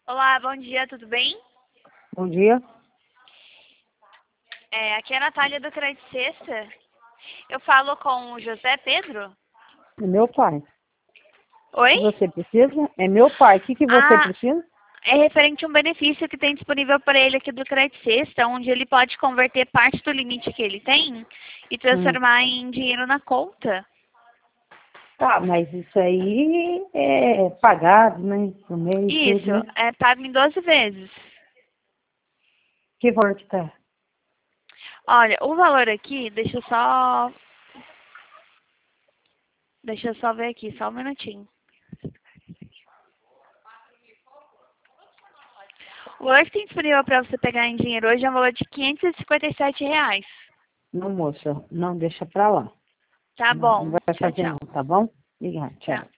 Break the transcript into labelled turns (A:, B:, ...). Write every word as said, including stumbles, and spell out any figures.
A: Olá, bom dia, tudo bem?
B: Bom dia.
A: É, aqui é a Natália do Crédito Sexta. Eu falo com o José Pedro?
B: É meu pai. O
A: Oi?
B: que você precisa? É meu pai. O que, que você
A: Ah,
B: precisa?
A: é referente a um benefício que tem disponível para ele aqui do Crédito Sexta, onde ele pode converter parte do limite que ele tem e
B: Hum.
A: transformar em dinheiro na conta.
B: Tá, mas isso aí é pagado, né? No mês e tudo,
A: Isso,
B: né?
A: é pago em doze vezes.
B: Que valor que tá?
A: Olha, o valor aqui, deixa eu só. Deixa eu só ver aqui, só um minutinho. O valor que tem disponível para você pegar em dinheiro hoje é um valor de quinhentos e cinquenta e sete reais.
B: Não, moça. Não, deixa pra lá.
A: Tá
B: Não, não
A: bom.
B: vai
A: Tchau,
B: fazer não,
A: tchau.
B: tá bom? Obrigada, tchau.
A: Tchau.